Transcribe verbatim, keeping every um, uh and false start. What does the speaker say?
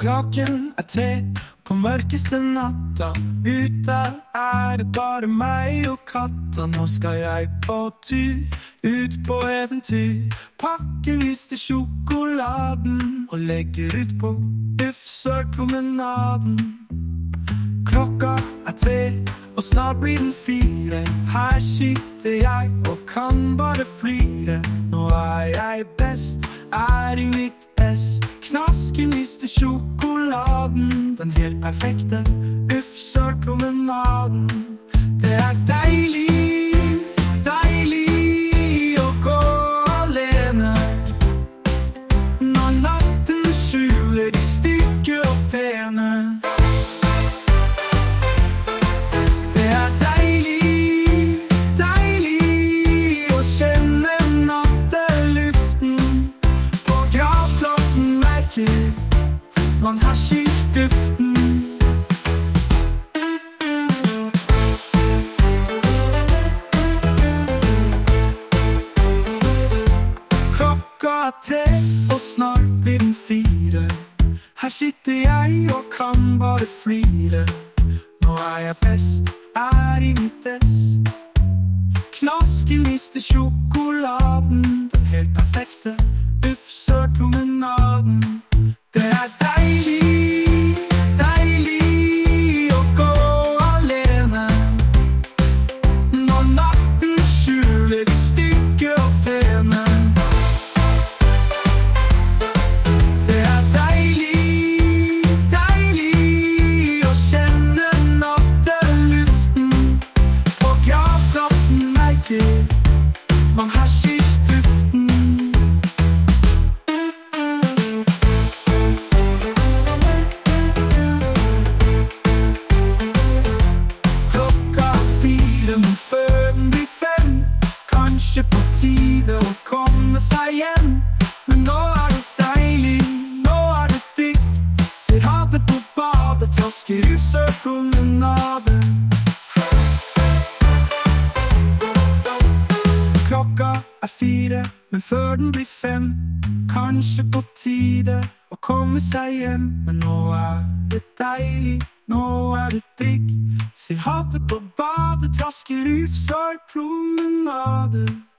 Klokken er tre på mørkeste natta. Ute er det bare meg og katta. Nå skal jeg på tur, ut på eventyr. Pakker liste sjokoladen og legger ut på Ufsørpromenaden. Klokka er tre, og snart blir den fire. Her sitter jeg og kan bare flire. Nå er jeg best, er i mitt ess. Knasker mister sjokoladen, den helt perfekte Ufsørpromenaden. Det er deilig, deilig å gå alene. Når natten skjuler de stygge og pene. Det er deilig, deilig å kjenne natteluften. På gravplassen merker man hasjisduften. Klokka er tre, og snart blir den fire. Her sitter jeg og kan bare flire. Nå er jeg best, er i mitt ess. Knasken mister sjokoladen, den helt perfekte Ufsørpromenaden. Det er deilig, deilig å gå alene. Når natten skjuler de stygge og pene. Det er deilig, deilig å kjenne natteluften. På gravplassen merker man hasjisduften. Men før den blir fem, kanskje på tide å komme seg hjem. Men nå er det deilig, nå er det digg. Ser ha det på badet, trasker Ufsørpromenade. Klokka er fire, men før den blir fem, kanskje på tide å komme seg hjem. Men nå er det deilig, nå er det digg. Ser ha det på badet, trasker Ufsørpromenade.